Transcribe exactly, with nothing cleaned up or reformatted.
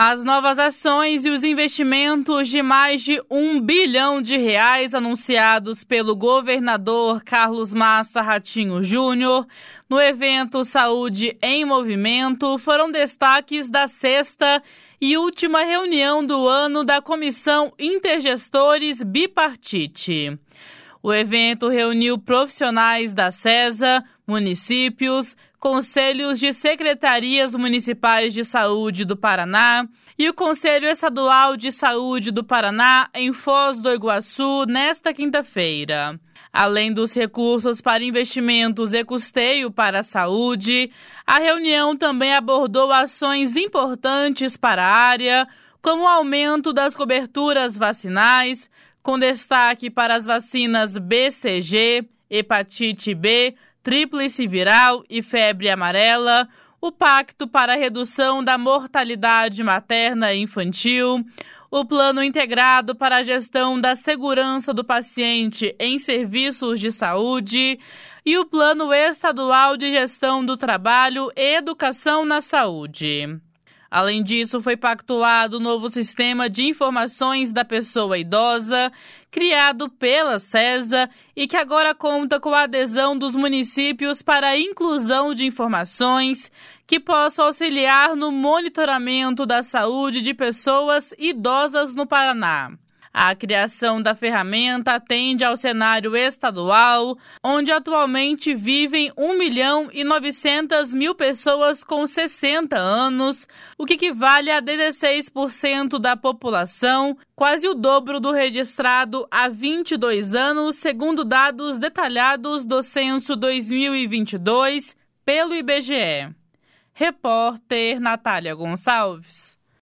As novas ações e os investimentos de mais de um bilhão de reais anunciados pelo governador Carlos Massa Ratinho Júnior no evento Saúde em Movimento foram destaques da sexta e última reunião do ano da Comissão Intergestores Bipartite. O evento reuniu profissionais da SESA, municípios, conselhos de secretarias municipais de saúde do Paraná e o Conselho Estadual de Saúde do Paraná em Foz do Iguaçu nesta quinta-feira. Além dos recursos para investimentos e custeio para a saúde, a reunião também abordou ações importantes para a área, como o aumento das coberturas vacinais, com destaque para as vacinas B C G, hepatite B, tríplice viral e febre amarela, o Pacto para a Redução da Mortalidade Materna e Infantil, o Plano Integrado para a Gestão da Segurança do Paciente em Serviços de Saúde e o Plano Estadual de Gestão do Trabalho e Educação na Saúde. Além disso, foi pactuado o novo Sistema de Informações da Pessoa Idosa, criado pela SESA e que agora conta com a adesão dos municípios para a inclusão de informações que possam auxiliar no monitoramento da saúde de pessoas idosas no Paraná. A criação da ferramenta atende ao cenário estadual, onde atualmente vivem um milhão e novecentas mil pessoas com sessenta anos, o que equivale a dezesseis por cento da população, quase o dobro do registrado há vinte e dois anos, segundo dados detalhados do Censo dois mil e vinte e dois pelo I B G E. Repórter Natália Gonçalves.